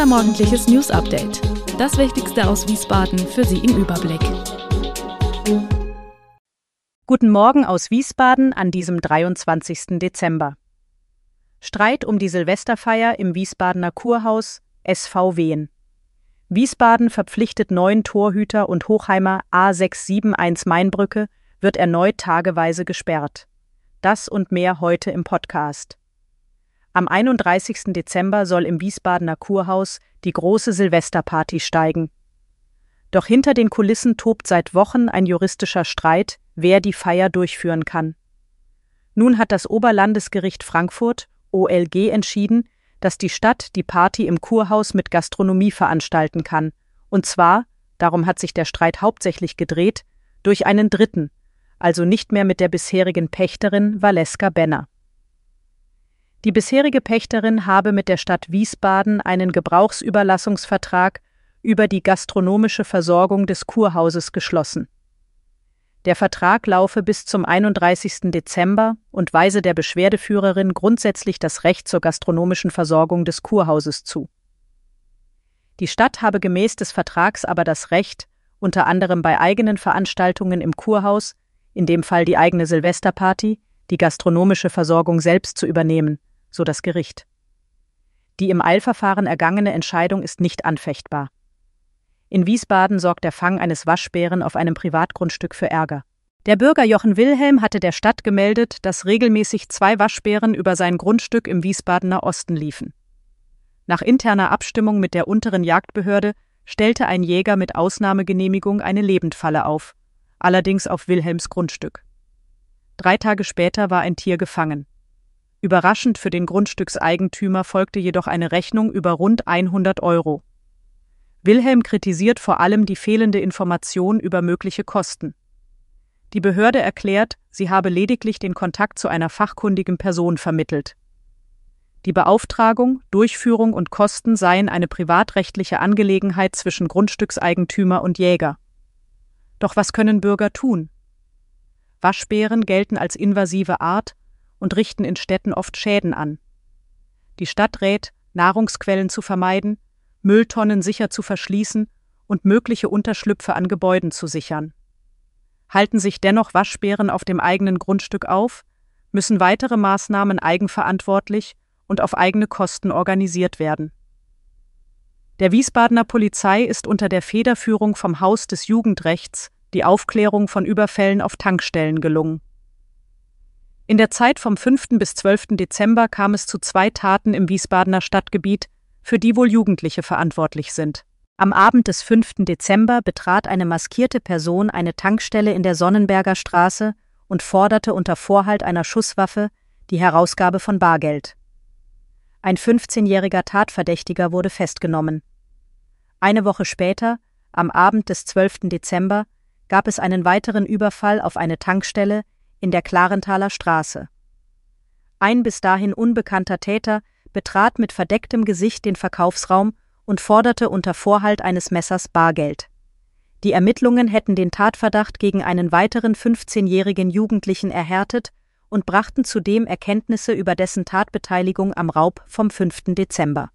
Unser morgendliches News-Update. Das Wichtigste aus Wiesbaden für Sie im Überblick. Guten Morgen aus Wiesbaden an diesem 23. Dezember. Streit um die Silvesterfeier im Wiesbadener Kurhaus, SV Wehen. Wiesbaden verpflichtet neuen Torhüter und Hochheimer A671 Mainbrücke wird erneut tageweise gesperrt. Das und mehr heute im Podcast. Am 31. Dezember soll im Wiesbadener Kurhaus die große Silvesterparty steigen. Doch hinter den Kulissen tobt seit Wochen ein juristischer Streit, wer die Feier durchführen kann. Nun hat das Oberlandesgericht Frankfurt, OLG, entschieden, dass die Stadt die Party im Kurhaus mit Gastronomie veranstalten kann, und zwar, darum hat sich der Streit hauptsächlich gedreht, durch einen Dritten, also nicht mehr mit der bisherigen Pächterin Valeska Benner. Die bisherige Pächterin habe mit der Stadt Wiesbaden einen Gebrauchsüberlassungsvertrag über die gastronomische Versorgung des Kurhauses geschlossen. Der Vertrag laufe bis zum 31. Dezember und weise der Beschwerdeführerin grundsätzlich das Recht zur gastronomischen Versorgung des Kurhauses zu. Die Stadt habe gemäß des Vertrags aber das Recht, unter anderem bei eigenen Veranstaltungen im Kurhaus, in dem Fall die eigene Silvesterparty, die gastronomische Versorgung selbst zu übernehmen, so das Gericht. Die im Eilverfahren ergangene Entscheidung ist nicht anfechtbar. In Wiesbaden sorgt der Fang eines Waschbären auf einem Privatgrundstück für Ärger. Der Bürger Jochen Wilhelm hatte der Stadt gemeldet, dass regelmäßig 2 Waschbären über sein Grundstück im Wiesbadener Osten liefen. Nach interner Abstimmung mit der unteren Jagdbehörde stellte ein Jäger mit Ausnahmegenehmigung eine Lebendfalle auf, allerdings auf Wilhelms Grundstück. 3 Tage später war ein Tier gefangen. Überraschend für den Grundstückseigentümer folgte jedoch eine Rechnung über rund 100 €. Wilhelm kritisiert vor allem die fehlende Information über mögliche Kosten. Die Behörde erklärt, sie habe lediglich den Kontakt zu einer fachkundigen Person vermittelt. Die Beauftragung, Durchführung und Kosten seien eine privatrechtliche Angelegenheit zwischen Grundstückseigentümer und Jäger. Doch was können Bürger tun? Waschbären gelten als invasive Art und richten in Städten oft Schäden an. Die Stadt rät, Nahrungsquellen zu vermeiden, Mülltonnen sicher zu verschließen und mögliche Unterschlüpfe an Gebäuden zu sichern. Halten sich dennoch Waschbären auf dem eigenen Grundstück auf, müssen weitere Maßnahmen eigenverantwortlich und auf eigene Kosten organisiert werden. Der Wiesbadener Polizei ist unter der Federführung vom Haus des Jugendrechts die Aufklärung von Überfällen auf Tankstellen gelungen. In der Zeit vom 5. bis 12. Dezember kam es zu 2 Taten im Wiesbadener Stadtgebiet, für die wohl Jugendliche verantwortlich sind. Am Abend des 5. Dezember betrat eine maskierte Person eine Tankstelle in der Sonnenberger Straße und forderte unter Vorhalt einer Schusswaffe die Herausgabe von Bargeld. Ein 15-jähriger Tatverdächtiger wurde festgenommen. Eine Woche später, am Abend des 12. Dezember, gab es einen weiteren Überfall auf eine Tankstelle in der Klarenthaler Straße. Ein bis dahin unbekannter Täter betrat mit verdecktem Gesicht den Verkaufsraum und forderte unter Vorhalt eines Messers Bargeld. Die Ermittlungen hätten den Tatverdacht gegen einen weiteren 15-jährigen Jugendlichen erhärtet und brachten zudem Erkenntnisse über dessen Tatbeteiligung am Raub vom 5. Dezember.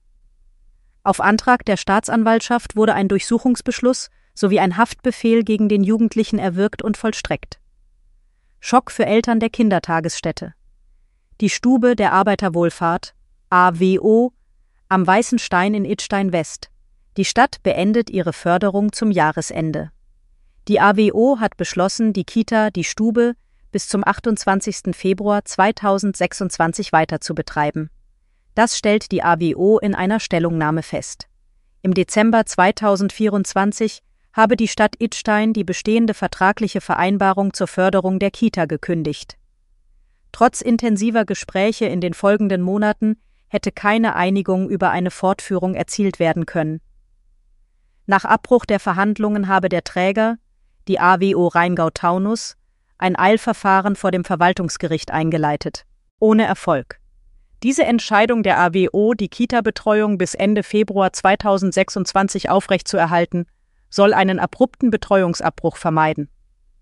Auf Antrag der Staatsanwaltschaft wurde ein Durchsuchungsbeschluss sowie ein Haftbefehl gegen den Jugendlichen erwirkt und vollstreckt. Schock für Eltern der Kindertagesstätte. Die Stube der Arbeiterwohlfahrt, AWO, am Weißen Stein in Idstein West. Die Stadt beendet ihre Förderung zum Jahresende. Die AWO hat beschlossen, die Kita Die Stube bis zum 28. Februar 2026 weiter zu betreiben. Das stellt die AWO in einer Stellungnahme fest. Im Dezember 2024 habe die Stadt Idstein die bestehende vertragliche Vereinbarung zur Förderung der Kita gekündigt. Trotz intensiver Gespräche in den folgenden Monaten hätte keine Einigung über eine Fortführung erzielt werden können. Nach Abbruch der Verhandlungen habe der Träger, die AWO Rheingau-Taunus, ein Eilverfahren vor dem Verwaltungsgericht eingeleitet. Ohne Erfolg. Diese Entscheidung der AWO, die Kita-Betreuung bis Ende Februar 2026 aufrechtzuerhalten, soll einen abrupten Betreuungsabbruch vermeiden.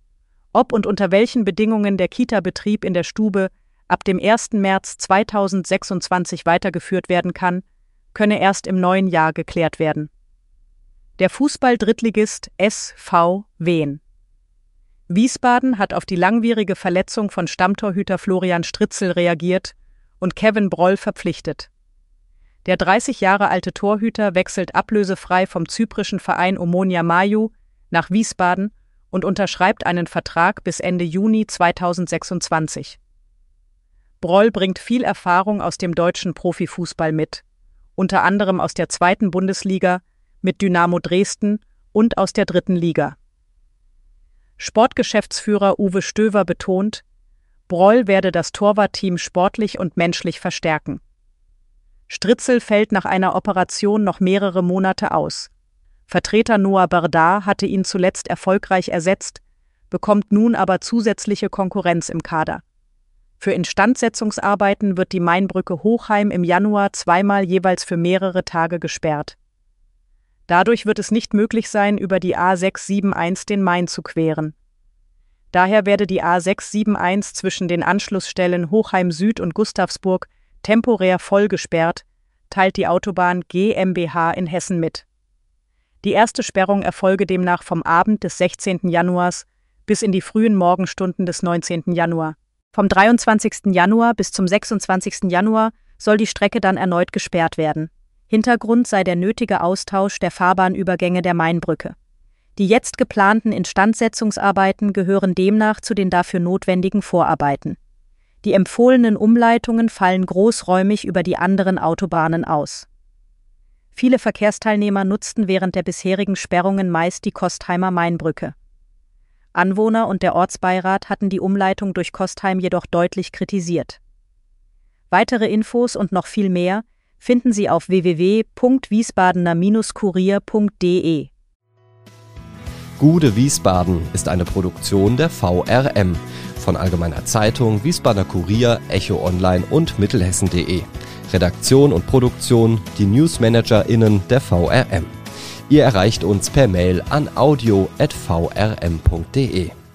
Ob und unter welchen Bedingungen der Kita-Betrieb in der Stube ab dem 1. März 2026 weitergeführt werden kann, könne erst im neuen Jahr geklärt werden. Der Fußball-Drittligist SV Wien. Wiesbaden hat auf die langwierige Verletzung von Stammtorhüter Florian Stritzel reagiert und Kevin Broll verpflichtet. Der 30 Jahre alte Torhüter wechselt ablösefrei vom zyprischen Verein Omonia Mayu nach Wiesbaden und unterschreibt einen Vertrag bis Ende Juni 2026. Broll bringt viel Erfahrung aus dem deutschen Profifußball mit, unter anderem aus der 2. Bundesliga mit Dynamo Dresden und aus der 3. Liga. Sportgeschäftsführer Uwe Stöver betont, Broll werde das Torwartteam sportlich und menschlich verstärken. Stritzel fällt nach einer Operation noch mehrere Monate aus. Vertreter Noah Berdar hatte ihn zuletzt erfolgreich ersetzt, bekommt nun aber zusätzliche Konkurrenz im Kader. Für Instandsetzungsarbeiten wird die Mainbrücke Hochheim im Januar zweimal jeweils für mehrere Tage gesperrt. Dadurch wird es nicht möglich sein, über die A671 den Main zu queren. Daher werde die A671 zwischen den Anschlussstellen Hochheim Süd und Gustavsburg temporär voll gesperrt, teilt die Autobahn GmbH in Hessen mit. Die erste Sperrung erfolge demnach vom Abend des 16. Januars bis in die frühen Morgenstunden des 19. Januar. Vom 23. Januar bis zum 26. Januar soll die Strecke dann erneut gesperrt werden. Hintergrund sei der nötige Austausch der Fahrbahnübergänge der Mainbrücke. Die jetzt geplanten Instandsetzungsarbeiten gehören demnach zu den dafür notwendigen Vorarbeiten. Die empfohlenen Umleitungen fallen großräumig über die anderen Autobahnen aus. Viele Verkehrsteilnehmer nutzten während der bisherigen Sperrungen meist die Kostheimer Mainbrücke. Anwohner und der Ortsbeirat hatten die Umleitung durch Kostheim jedoch deutlich kritisiert. Weitere Infos und noch viel mehr finden Sie auf www.wiesbadener-kurier.de. Gude Wiesbaden ist eine Produktion der VRM von Allgemeiner Zeitung, Wiesbadener Kurier, Echo Online und Mittelhessen.de. Redaktion und Produktion die NewsmanagerInnen der VRM. Ihr erreicht uns per Mail an audio@vrm.de.